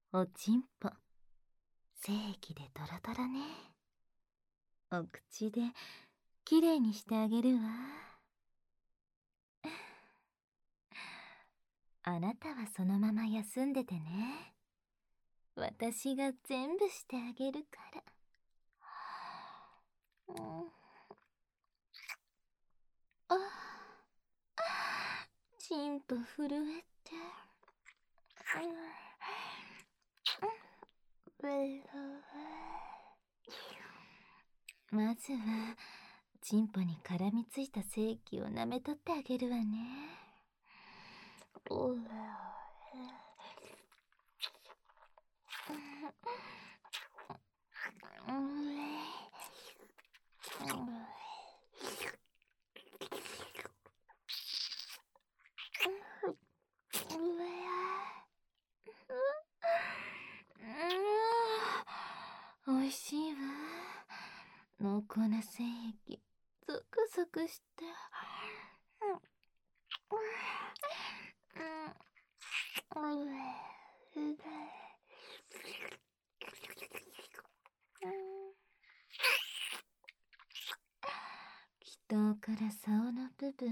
おちんぽ、精液でドロドロね。お口できれいにしてあげるわ。あなたはそのまま休んでてね。私が全部してあげるから。ちんぽ震えて。まずはちんぽに絡みついた精液を舐めとってあげるわね。おいしいわ。濃厚な精液ゾクゾクして。気筒から竿の部分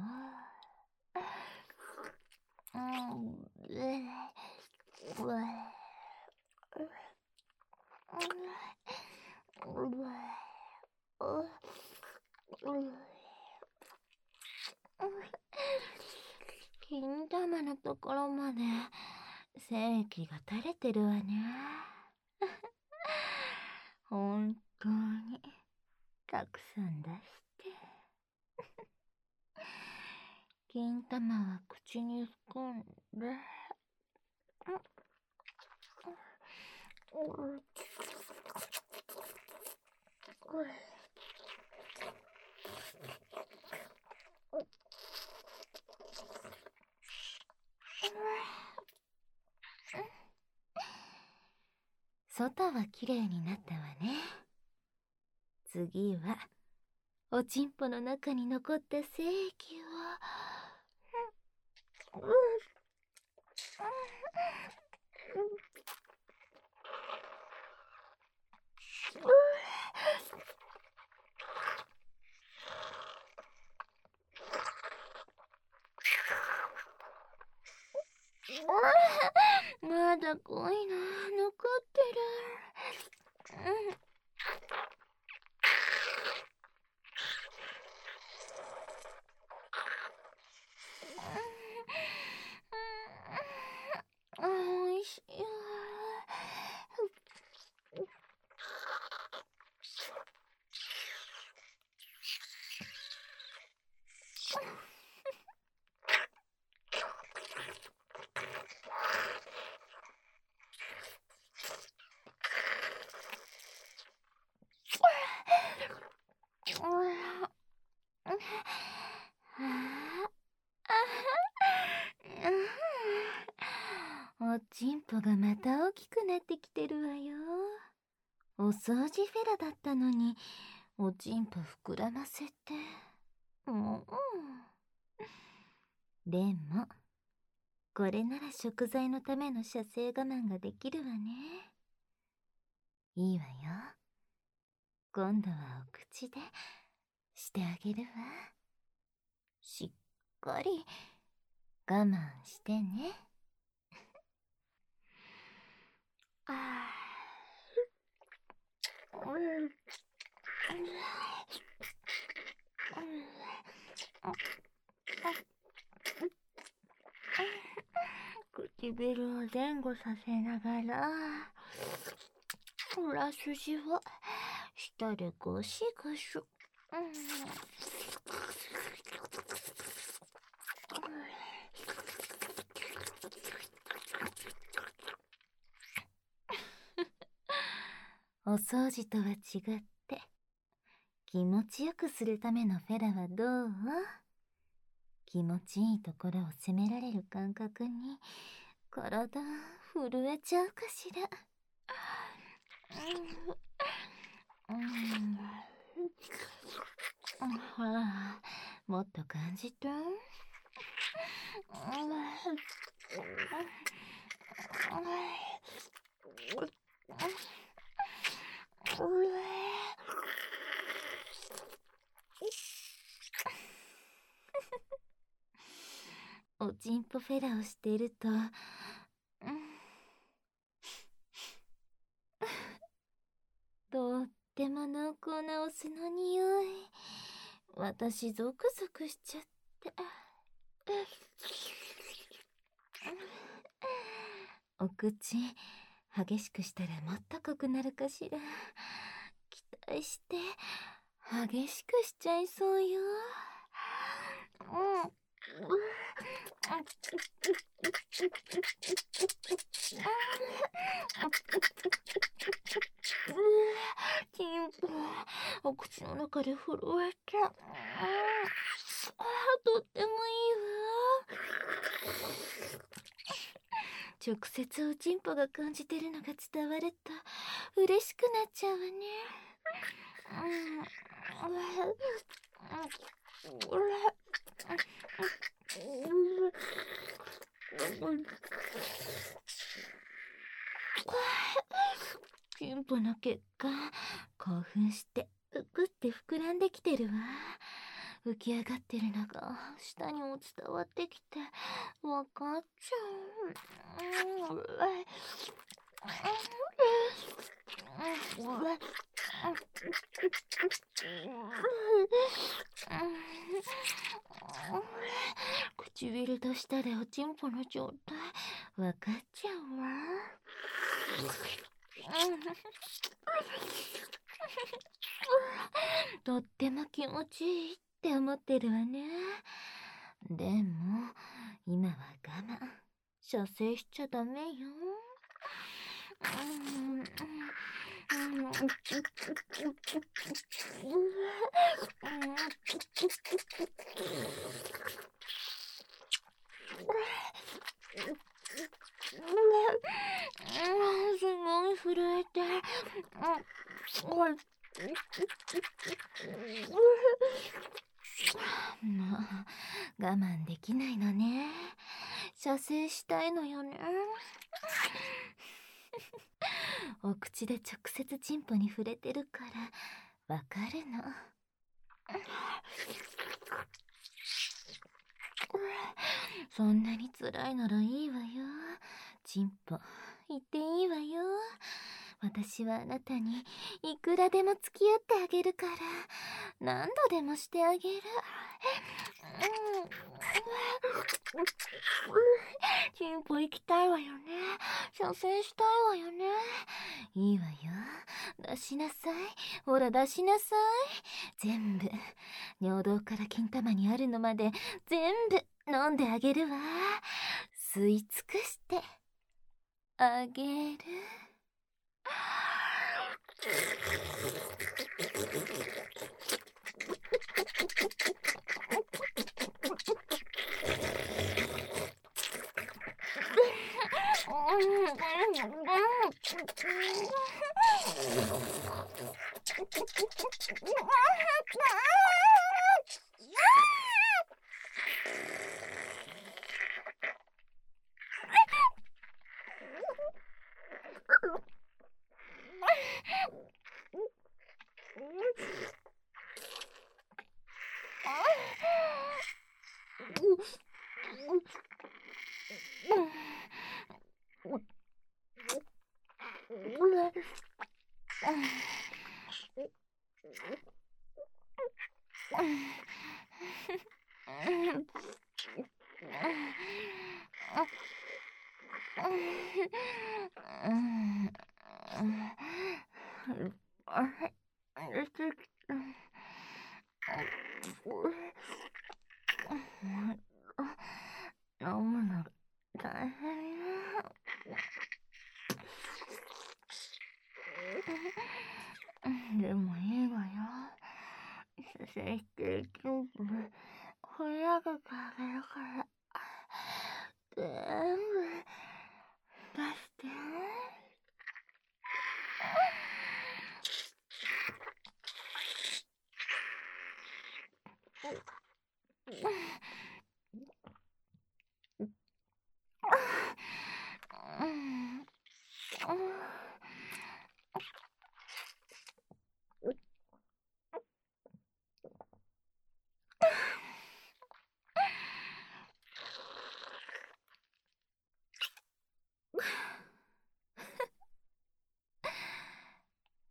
を金玉のところまで精液が垂れてるわね。本当にたくさん出して。金玉は口に含んで。外はきれいになったわね。次はおちんぽの中に残った精液を。まだ濃いな、残ってる。おいしいわ。おちんぽがまた大きくなってきてるわよ。お掃除フェラだったのにおちんぽ膨らませて。でもこれなら食材のための射精我慢ができるわね。いいわよ。今度はお口でしてあげるわ。しっかり我慢してね。唇を前後させながら裏筋を舌でゴシゴシ。お掃除とは違って気持ちよくするためのフェラはどう？気持ちいいところを責められる感覚に体震えちゃうかしら。ほら、もっと感じて。 おちんぽフェラをしていると、とっても濃厚なお酢の匂い。私ゾクゾクしちゃって。お口激しくしたらもっと濃くなるかしら。期待して激しくしちゃいそうよ。チンポ、お口の中で震えて、とってもいいわ。直接おちんぽが感じてるのが伝わると嬉しくなっちゃうわね。チンポの結果、興奮してうくって膨らんできてるわ。浮き上がってるのが下にも伝わってきてわかっちゃう。唇と舌でおちんぽの状態わかっちゃうわ。とっても気持ちいいって思ってるわね。でも今は我慢、射精しちゃダメよ。すごい震えて。まあ、我慢できないのね。射精したいのよね。お口で直接チンポに触れてるからわかるの。そんなに辛いならいいわよ。チンポ言っていいわよ。私はあなたにいくらでも付き合ってあげるから、何度でもしてあげる。チンポ行きたいわよね。射精したいわよね。いいわよ。出しなさい。ほら出しなさい。全部、尿道から金玉にあるのまで全部飲んであげるわ。吸い尽くしてあげる。飲むの大変よ。でもいいわよ。射精してチンポ振り上げてあげるから、全部出して。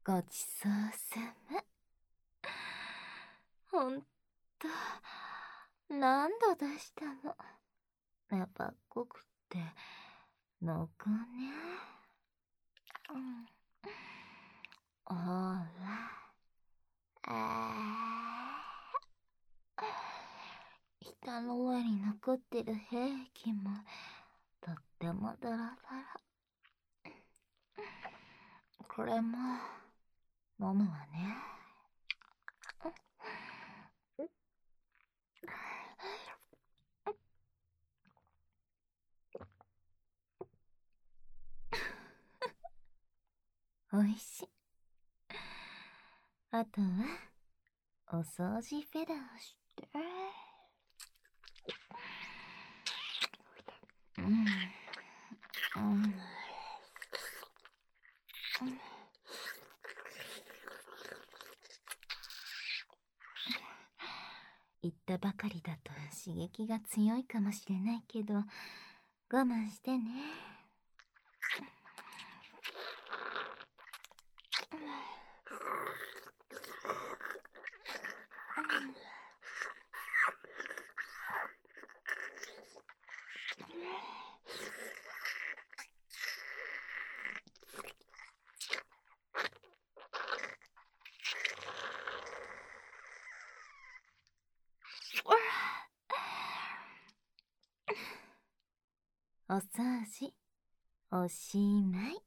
ごちそうさま。ほんと、何度出したの。やっぱっこくって泣くね。うん。ほら。舌の上に残ってる兵器もとってもドロドロ。これも飲むわね。おいしい。あとはお掃除フェラーして。うん。言ったばかりだと刺激が強いかもしれないけど、我慢してね。お掃除おしまい。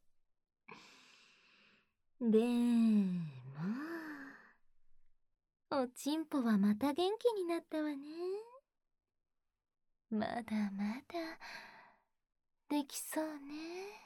でもおちんぽはまた元気になったわね。まだまだできそうね。